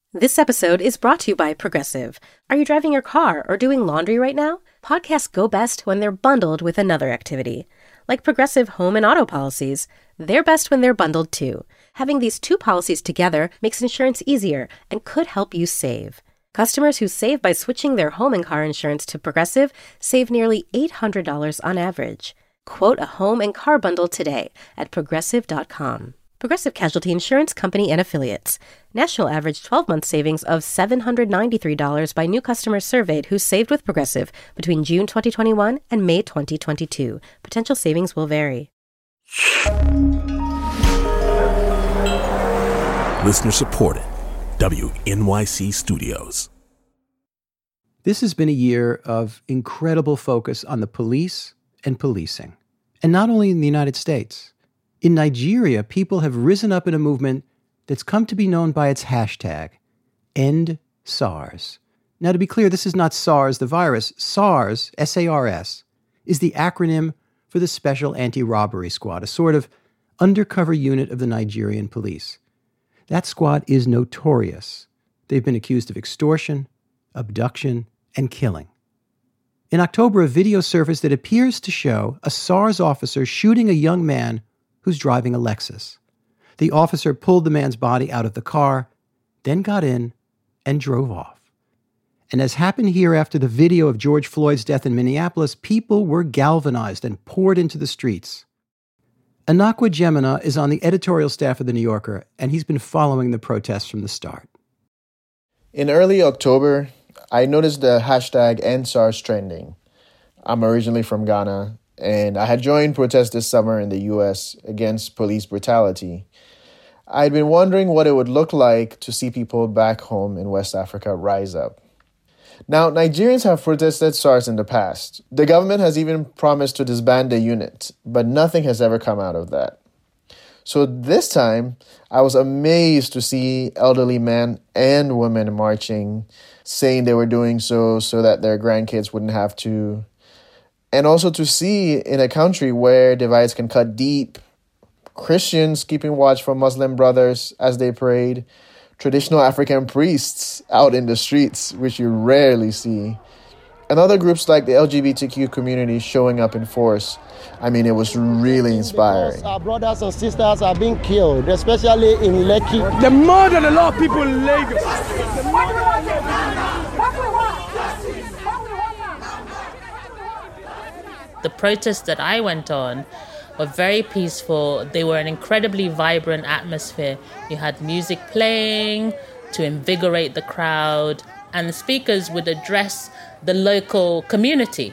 This episode is brought to you by Progressive. Are you driving your car or doing laundry right now? Podcasts go best when they're bundled with another activity. Like Progressive home and auto policies, they're best when they're bundled too. Having these two policies together makes insurance easier and could help you save. Customers who save by switching their home and car insurance to Progressive save nearly $800 on average. Quote a home and car bundle today at Progressive.com. Progressive Casualty Insurance Company and Affiliates. National average 12-month savings of $793 by new customers surveyed who saved with Progressive between June 2021 and May 2022. Potential savings will vary. Listener supported. WNYC Studios. This has been a year of incredible focus on the police and policing. And not only in the United States. In Nigeria, people have risen up in a movement that's come to be known by its hashtag, End SARS. Now, to be clear, this is not SARS, the virus. SARS, S-A-R-S, is the acronym for the Special Anti-Robbery Squad, a sort of undercover unit of the Nigerian police. That squad is notorious. They've been accused of extortion, abduction, and killing. In October, a video surfaced that appears to show a SARS officer shooting a young man who's driving a Lexus. The officer pulled the man's body out of the car, then got in and drove off. And as happened here after the video of George Floyd's death in Minneapolis, people were galvanized and poured into the streets. Anakwa Jemina is on the editorial staff of The New Yorker, and he's been following the protests from the start. In early October, I noticed the hashtag EndSARS trending. I'm originally from Ghana, and I had joined protests this summer in the U.S. against police brutality. I'd been wondering what it would look like to see people back home in West Africa rise up. Now, Nigerians have protested SARS in the past. The government has even promised to disband the unit, but nothing has ever come out of that. So this time, I was amazed to see elderly men and women marching, saying they were doing so that their grandkids wouldn't have to. And also to see in a country where divides can cut deep, Christians keeping watch for Muslim brothers as they prayed, traditional African priests out in the streets, which you rarely see, and other groups like the LGBTQ community showing up in force. I mean, it was really inspiring. Because our brothers and sisters are being killed, especially in Lekki. The murder a lot of people in Lagos. The protests that I went on were very peaceful. They were an incredibly vibrant atmosphere. You had music playing to invigorate the crowd, and the speakers would address the local community.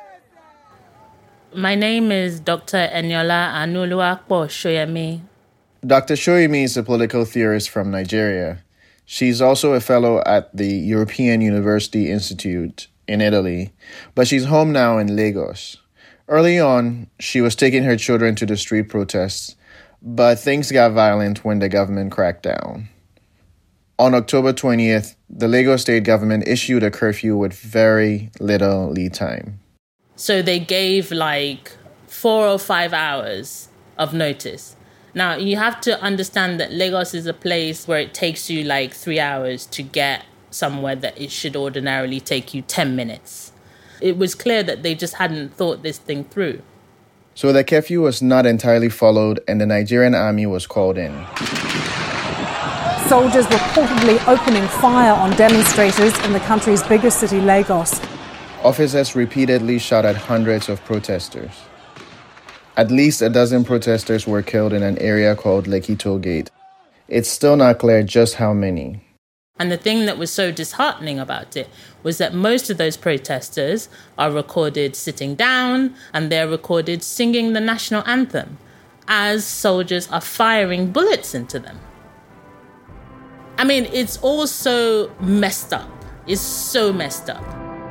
My name is Dr. Eniola Anuluakpo Shoyemi. Dr. Shoyemi is a political theorist from Nigeria. She's also a fellow at the European University Institute in Italy, but she's home now in Lagos. Early on, she was taking her children to the street protests, but things got violent when the government cracked down. On October 20th, the Lagos state government issued a curfew with very little lead time. So they gave 4 or 5 hours of notice. Now, you have to understand that Lagos is a place where it takes you 3 hours to get somewhere that it should ordinarily take you 10 minutes. It was clear that they just hadn't thought this thing through. So the curfew was not entirely followed, and the Nigerian army was called in. Soldiers reportedly opening fire on demonstrators in the country's biggest city, Lagos. Officers repeatedly shot at hundreds of protesters. At least a dozen protesters were killed in an area called Lekki Toll Gate. It's still not clear just how many. And the thing that was so disheartening about it was that most of those protesters are recorded sitting down and they're recorded singing the national anthem as soldiers are firing bullets into them. I mean, it's all so messed up. It's so messed up.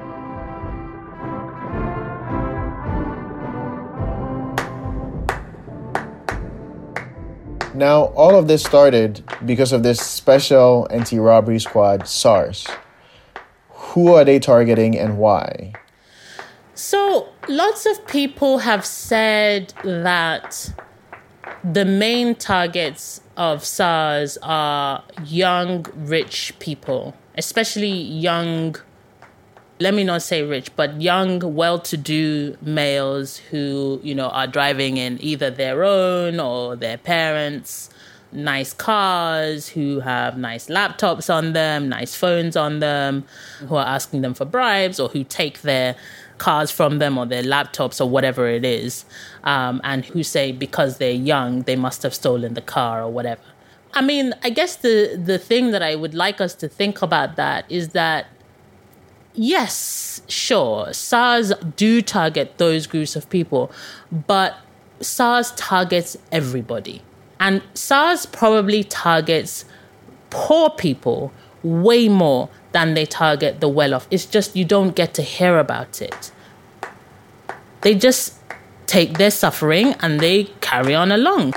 Now, all of this started because of this special anti-robbery squad, SARS. Who are they targeting and why? So, lots of people have said that the main targets of SARS are young, rich people, especially young, let me not say rich, but young, well-to-do males who, are driving in either their own or their parents' nice cars, who have nice laptops on them, nice phones on them, who are asking them for bribes, or who take their cars from them or their laptops or whatever it is, and who say because they're young, they must have stolen the car or whatever. I mean, I guess the thing that I would like us to think about that is that, yes, sure, SARS do target those groups of people, but SARS targets everybody. And SARS probably targets poor people way more than they target the well-off. It's just you don't get to hear about it. They just take their suffering and they carry on along.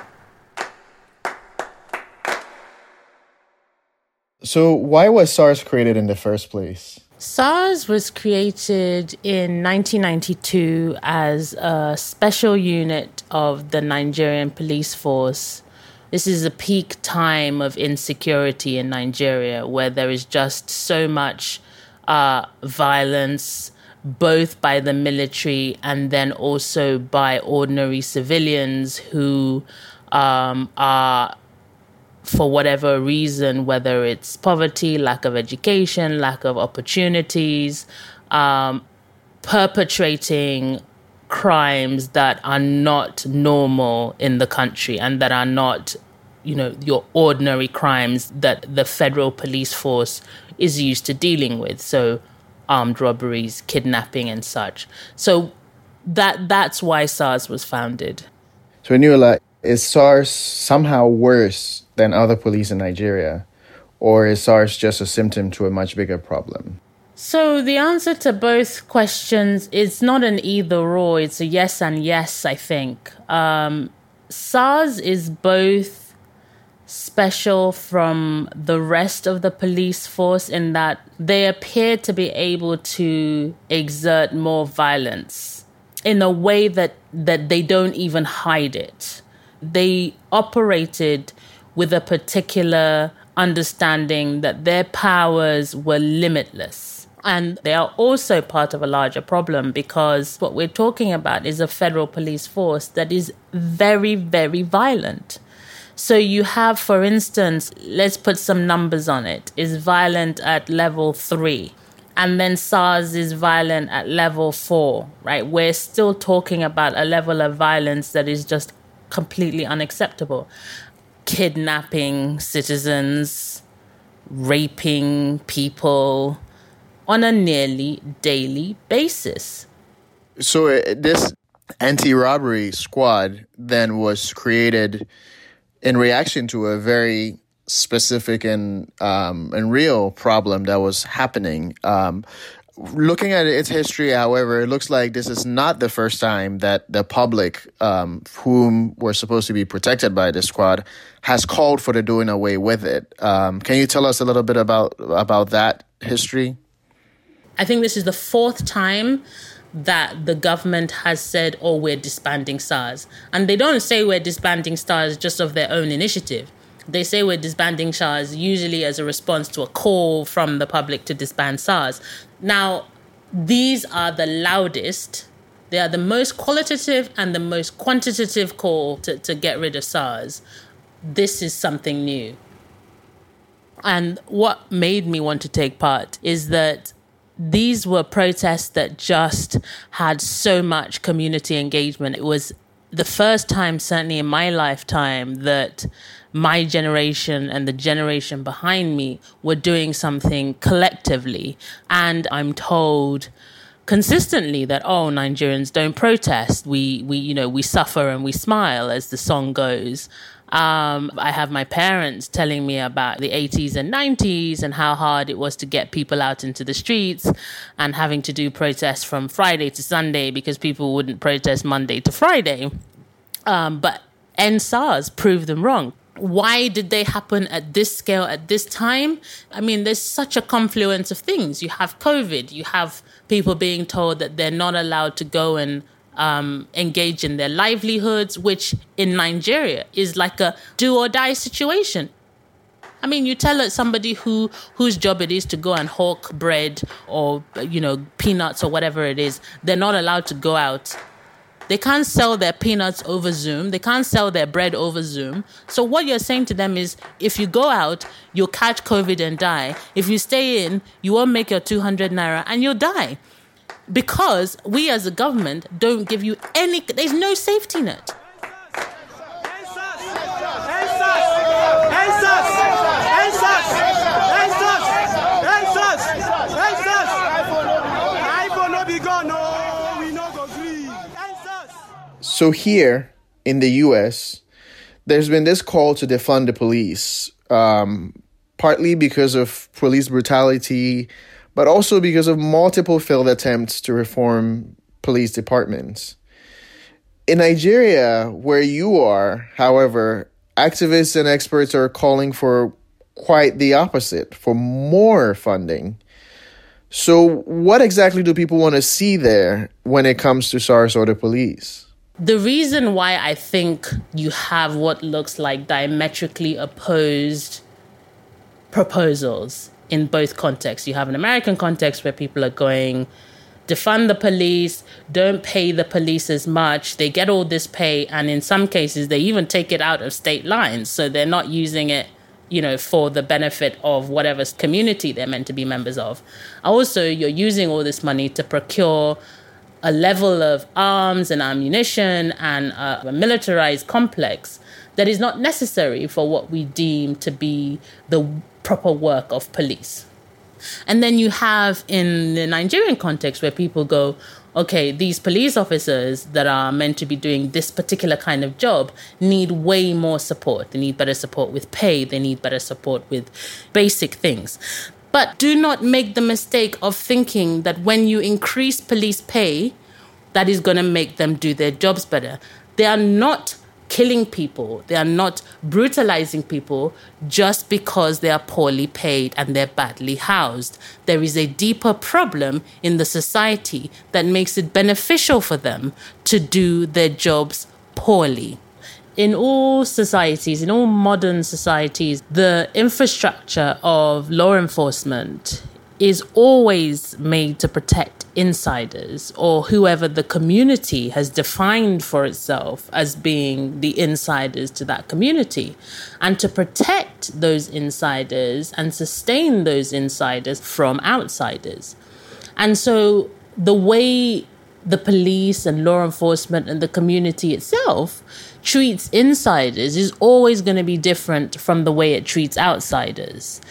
So why was SARS created in the first place? SARS was created in 1992 as a special unit of the Nigerian police force. This is a peak time of insecurity in Nigeria, where there is just so much violence, both by the military and then also by ordinary civilians who are, for whatever reason, whether it's poverty, lack of education, lack of opportunities, perpetrating crimes that are not normal in the country and that are not, your ordinary crimes that the federal police force is used to dealing with. So armed robberies, kidnapping and such. So that's why SARS was founded. So Eniola, is SARS somehow worse than other police in Nigeria? Or is SARS just a symptom to a much bigger problem? So the answer to both questions is not an either or, it's a yes and yes, I think. SARS is both special from the rest of the police force in that they appear to be able to exert more violence in a way that they don't even hide it. They operated with a particular understanding that their powers were limitless. And they are also part of a larger problem because what we're talking about is a federal police force that is very, very violent. So you have, for instance, let's put some numbers on it, is violent at level 3. And then SARS is violent at level 4, right? We're still talking about a level of violence that is just completely unacceptable. Kidnapping citizens, raping people on a nearly daily basis. So this anti-robbery squad then was created in reaction to a very specific and real problem that was happening. Looking at its history, however, it looks like this is not the first time that the public, whom were supposed to be protected by the squad, has called for the doing away with it. Can you tell us a little bit about that history? I think this is the 4th time that the government has said, oh, we're disbanding SARS. And they don't say we're disbanding SARS just of their own initiative. They say we're disbanding SARS usually as a response to a call from the public to disband SARS. Now, these are the loudest, they are the most qualitative and the most quantitative call to get rid of SARS. This is something new. And what made me want to take part is that these were protests that just had so much community engagement. It was the first time, certainly in my lifetime, that my generation and the generation behind me were doing something collectively. And I'm told consistently that, oh, Nigerians don't protest. We suffer and we smile, as the song goes. I have my parents telling me about the 80s and 90s and how hard it was to get people out into the streets and having to do protests from Friday to Sunday because people wouldn't protest Monday to Friday. But NSARS proved them wrong. Why did they happen at this scale at this time? I mean, there's such a confluence of things. You have COVID. You have people being told that they're not allowed to go and engage in their livelihoods, which in Nigeria is like a do or die situation. I mean, you tell somebody whose job it is to go and hawk bread or, peanuts or whatever it is, they're not allowed to go out. They can't sell their peanuts over Zoom. They can't sell their bread over Zoom. So what you're saying to them is, if you go out, you'll catch COVID and die. If you stay in, you won't make your 200 naira and you'll die. Because we as a government don't give you there's no safety net. So here in the U.S., there's been this call to defund the police, partly because of police brutality, but also because of multiple failed attempts to reform police departments. In Nigeria, where you are, however, activists and experts are calling for quite the opposite, for more funding. So what exactly do people want to see there when it comes to SARS or the police? The reason why I think you have what looks like diametrically opposed proposals in both contexts. You have an American context where people are going, defund the police, don't pay the police as much. They get all this pay, and in some cases, they even take it out of state lines. So they're not using it, for the benefit of whatever community they're meant to be members of. Also, you're using all this money to procure a level of arms and ammunition and a militarized complex that is not necessary for what we deem to be the proper work of police. And then you have in the Nigerian context where people go, okay, these police officers that are meant to be doing this particular kind of job need way more support. They need better support with pay. They need better support with basic things. But do not make the mistake of thinking that when you increase police pay, that is going to make them do their jobs better. They are not killing people. They are not brutalizing people just because they are poorly paid and they're badly housed. There is a deeper problem in the society that makes it beneficial for them to do their jobs poorly. In all societies, in all modern societies, the infrastructure of law enforcement is always made to protect insiders or whoever the community has defined for itself as being the insiders to that community, and to protect those insiders and sustain those insiders from outsiders. And so the way the police and law enforcement and the community itself treats insiders is always going to be different from the way it treats outsiders.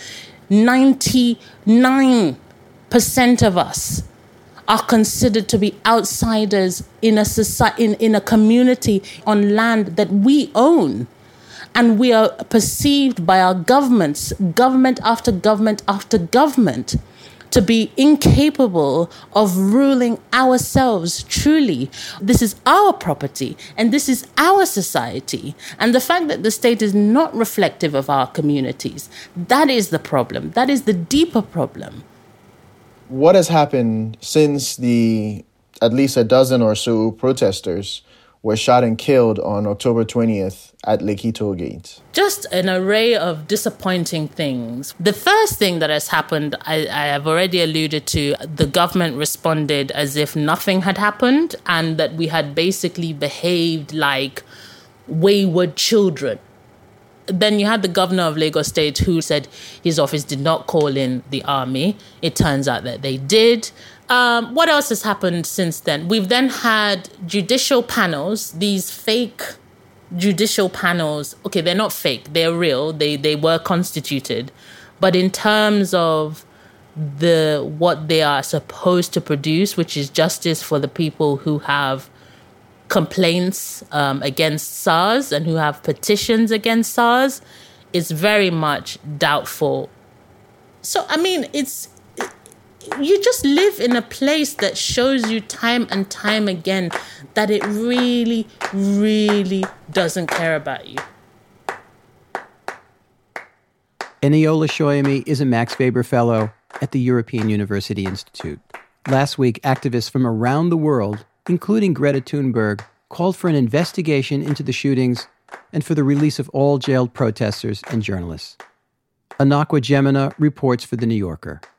99% of us are considered to be outsiders in a society, in a community on land that we own. And we are perceived by our governments, government after government after government, to be incapable of ruling ourselves truly. This is our property and this is our society. And the fact that the state is not reflective of our communities, that is the problem. That is the deeper problem. What has happened since at least a dozen or so protesters were shot and killed on October 20th at Lekki Toll Gate? Just an array of disappointing things. The first thing that has happened, I have already alluded to. The government responded as if nothing had happened and that we had basically behaved like wayward children. Then you had the governor of Lagos State who said his office did not call in the army. It turns out that they did. What else has happened since then? We've then had judicial panels, these fake judicial panels. Okay, they're not fake, they're real. They were constituted. But in terms of what they are supposed to produce, which is justice for the people who have complaints against SARS and who have petitions against SARS, is very much doubtful. So, I mean, you just live in a place that shows you time and time again that it really, really doesn't care about you. Eniola Shoyemi is a Max Weber Fellow at the European University Institute. Last week, activists from around the world including Greta Thunberg, called for an investigation into the shootings and for the release of all jailed protesters and journalists. Anakwa Jemina reports for The New Yorker.